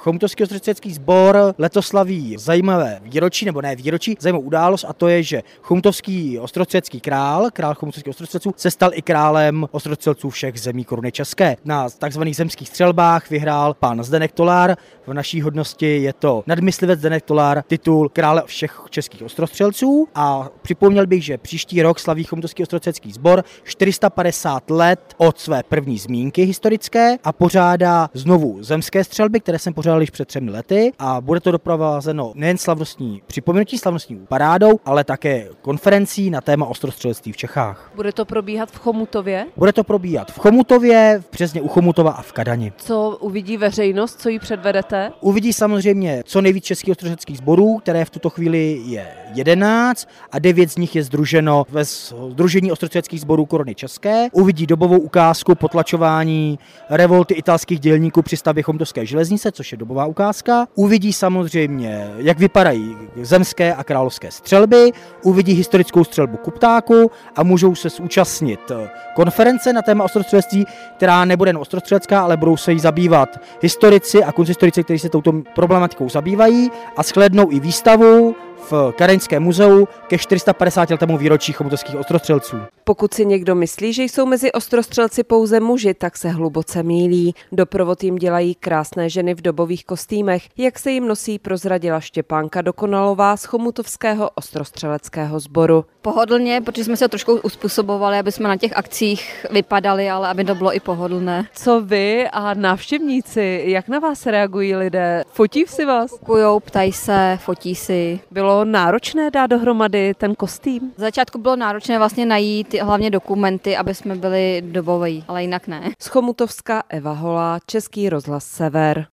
Chomutovský ostravský sbor letos slaví zajímavé výročí, nebo ne výročí, zajímavou událost, a to je, že chomutovský ostravský král chomutovských ostrovstřelců, se stal i králem ostrovstřelců všech zemí Koruny české. Na takzvaných zemských střelbách vyhrál pan Zdeněk Tolar, v naší hodnosti je to nadmyslivec Zdeněk Tolar, titul krále všech českých ostrovstřelců, a připomněl bych, že příští rok slaví Chomutovský ostrovstřelský sbor 450 let od své první zmínky historické a pořádá znovu zemské střelby, které jsem pořádal již před 3 lety, a bude to doprovázeno nejen slavnostní připomenutí, slavnostní parádou, ale také konferencí na téma ostrovstřelectví v Čechách. Bude to probíhat v Chomutově? Bude to probíhat v Chomutově, v Březně u Chomutova a v Kadani. Co uvidí veřejnost, co jí předvedete? Uvidí samozřejmě co nejvíc českých ostrovstřeleckých sborů, které v tuto chvíli je 11 a 9 z nich je sdruženo ve Sdružení ostrovstřeleckých sborů Koruny české. Uvidí dobovou ukázku potlačování revolty italských dělníků při stavbě chomutovské železnice, což je dobová ukázka. Uvidí samozřejmě, jak vypadají zemské a královské střelby, uvidí historickou střelbu ku ptáku a můžou se zúčastnit konference na téma ostrovstřelectví, která nebude jen ostrovstřelecká, ale budou se jí zabývat historici a kunsthistorici, kteří se touto problematikou zabývají, a shlédnou i výstavu v Kadaňském muzeu ke 450 letému výročí chomutovských ostrovstřelců. Pokud si někdo myslí, že jsou mezi ostrovstřelci pouze muži, tak se hluboce mýlí. Doprovod jim dělají krásné ženy v dobových kostýmech, jak se jim nosí, prozradila Štěpánka Dokonalová z Chomutovského ostrovstřeleckého sboru. Pohodlně, protože jsme se trošku uspůsobovali, aby jsme na těch akcích vypadali, ale aby to bylo i pohodlné. Co vy a návštěvníci, jak na vás reagují lidé? Fotí si vás? Kujou, ptají se, fotí si. Bylo náročné dát dohromady ten kostým? V začátku bylo náročné vlastně najít hlavně dokumenty, aby jsme byli doboví, ale jinak ne. Z Chomutovska Eva Holá, Český rozhlas Sever.